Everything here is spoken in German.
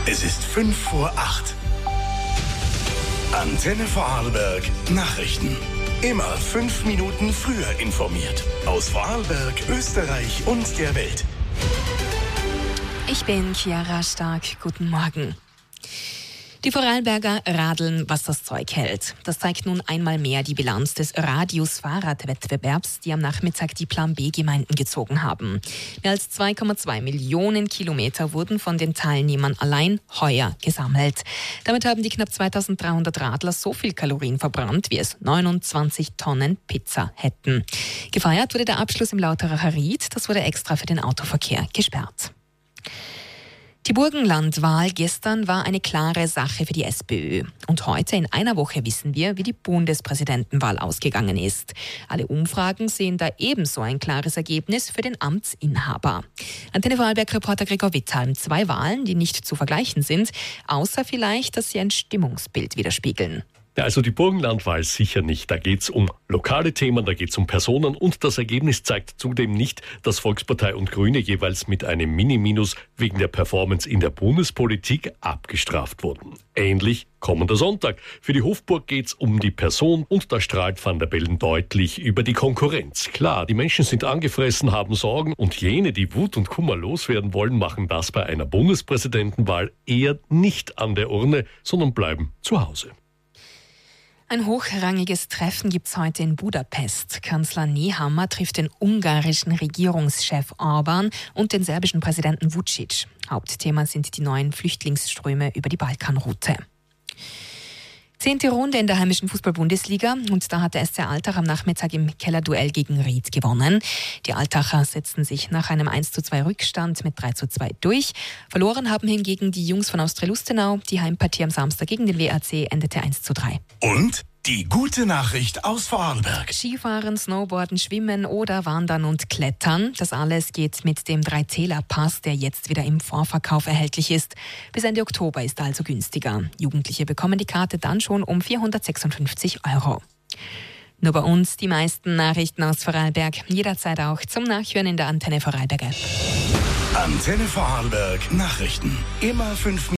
Es ist 5:05. Antenne Vorarlberg Nachrichten. Immer 5 Minuten früher informiert. Aus Vorarlberg, Österreich und der Welt. Ich bin Chiara Stark. Guten Morgen. Die Vorarlberger radeln, was das Zeug hält. Das zeigt nun einmal mehr die Bilanz des Radius-Fahrradwettbewerbs, die am Nachmittag die Plan B-Gemeinden gezogen haben. Mehr als 2,2 Millionen Kilometer wurden von den Teilnehmern allein heuer gesammelt. Damit haben die knapp 2300 Radler so viel Kalorien verbrannt, wie es 29 Tonnen Pizza hätten. Gefeiert wurde der Abschluss im Lauteracher Ried. Das wurde extra für den Autoverkehr gesperrt. Die Burgenlandwahl gestern war eine klare Sache für die SPÖ. Und heute in einer Woche wissen wir, wie die Bundespräsidentenwahl ausgegangen ist. Alle Umfragen sehen da ebenso ein klares Ergebnis für den Amtsinhaber. Antenne Vorarlberg-Reporter Gregor Wittalm. 2 Wahlen, die nicht zu vergleichen sind, außer vielleicht, dass sie ein Stimmungsbild widerspiegeln. Ja, also die Burgenlandwahl sicher nicht. Da geht's um lokale Themen, da geht's um Personen und das Ergebnis zeigt zudem nicht, dass Volkspartei und Grüne jeweils mit einem Mini-Minus wegen der Performance in der Bundespolitik abgestraft wurden. Ähnlich kommender Sonntag. Für die Hofburg geht's um die Person und da strahlt Van der Bellen deutlich über die Konkurrenz. Klar, die Menschen sind angefressen, haben Sorgen und jene, die Wut und Kummer loswerden wollen, machen das bei einer Bundespräsidentenwahl eher nicht an der Urne, sondern bleiben zu Hause. Ein hochrangiges Treffen gibt's heute in Budapest. Kanzler Nehammer trifft den ungarischen Regierungschef Orbán und den serbischen Präsidenten Vučić. Hauptthema sind die neuen Flüchtlingsströme über die Balkanroute. 10. Runde in der heimischen Fußball-Bundesliga und da hat der SC Altach am Nachmittag im Kellerduell gegen Ried gewonnen. Die Altacher setzten sich nach einem 1:2 Rückstand mit 3:2 durch. Verloren haben hingegen die Jungs von Austria-Lustenau. Die Heimpartie am Samstag gegen den WAC endete 1:3. Und die gute Nachricht aus Vorarlberg. Skifahren, Snowboarden, Schwimmen oder Wandern und Klettern. Das alles geht mit dem 3-Täler-Pass, der jetzt wieder im Vorverkauf erhältlich ist. Bis Ende Oktober ist er also günstiger. Jugendliche bekommen die Karte dann schon um 456 €. Nur bei uns die meisten Nachrichten aus Vorarlberg. Jederzeit auch zum Nachhören in der Antenne Vorarlberg App. Antenne Vorarlberg Nachrichten. Immer 5